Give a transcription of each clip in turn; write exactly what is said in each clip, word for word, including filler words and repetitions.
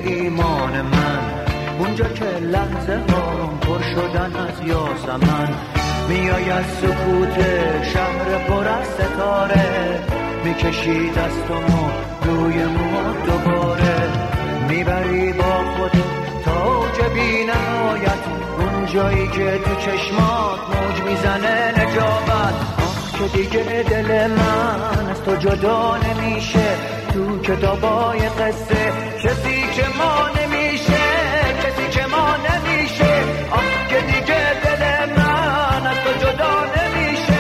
ایمان من، اونجا که لحظه ها پر شدن از یاسمن. میای از سکوت شهر پر از ستاره، میکشی دستمو روی موها دوباره، میبری با خود تا اوج بی نهایت، اون جایی که تو چشمات موج میزنه نجابت. آخ که دیگه دل من از تو جدا نمیشه، تو کتابای قصه کسی که ما نمیشه، کسی که ما نمیشه. آخ که دیگه دل من از تو جدا نمیشه.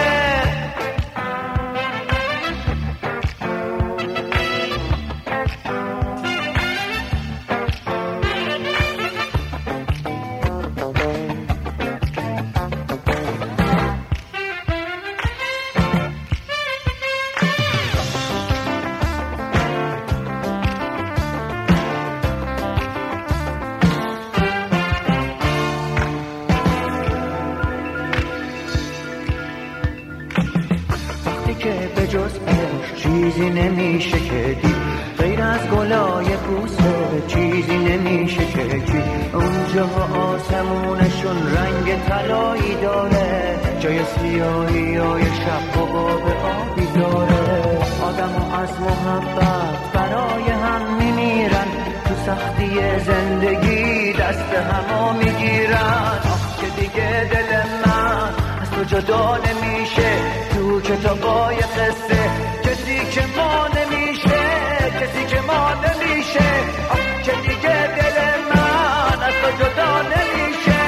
به جز عشق چیزی نمیشه که دید، غیر از گلای بوسه چیزی نمیشه که دید. اونجا آسمونشون رنگ طلایی داره، جای سیاهی های شب و باب آبی داره. آدم از محبت برای هم میمیرن، تو سختی زندگی دست همو میگیرن. آخ که دیگه دل من از تو جدا نمیشه، تو کتابای قصه کسی که ما نمیشه، کسی که ما نمیشه. آخ که دیگه دل من از تو جدا نمیشه.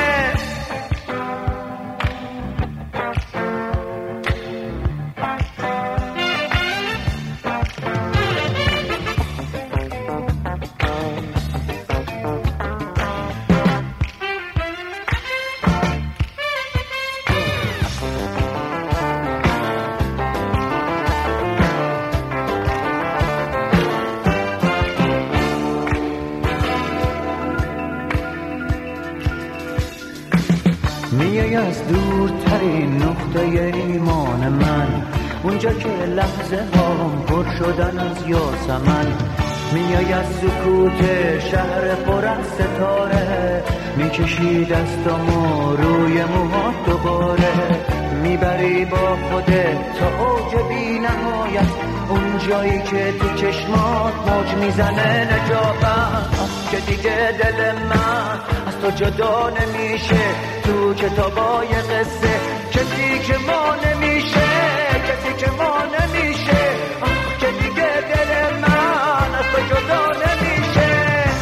میای از دورترین نقطه ایمان من، اونجا که لحظه ها پر شدن از یاسمن. میای از سکوت شهر پر از ستاره، میکشی دستامو روی موها دوباره، میبری با خودت تا اوج بی نهایت، اون جایی که تو چشمات موج میزنه نجابت. آخ که دیگه دل من از تو جدا نمیشه، تو کتابای قصه کسی که ما نمیشه، کسی که ما نمیشه. آخ که دیگه دل من از تو جدا نمیشه.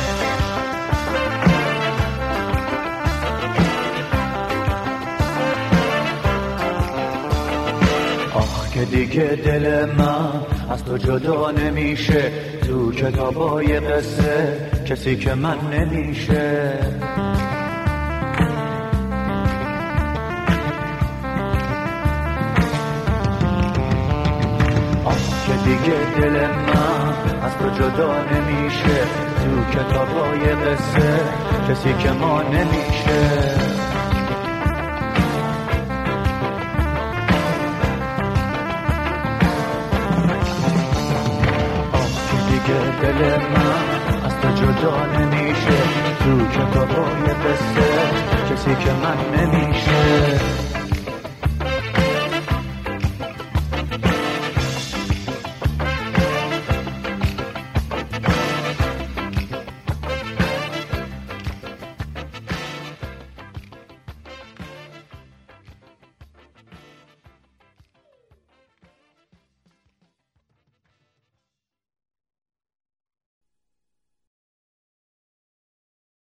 آخ که دیگه دل من از تو جدا نمیشه، تو کتابای قصه کسی که من نمیشه. دیگه دل من از تو جدا نمیشه، تو کتابای قصه کسی که ما نمیشه. آخ دیگه دل من از تو جدا نمیشه، تو کتابای قصه کسی که من نمیشه.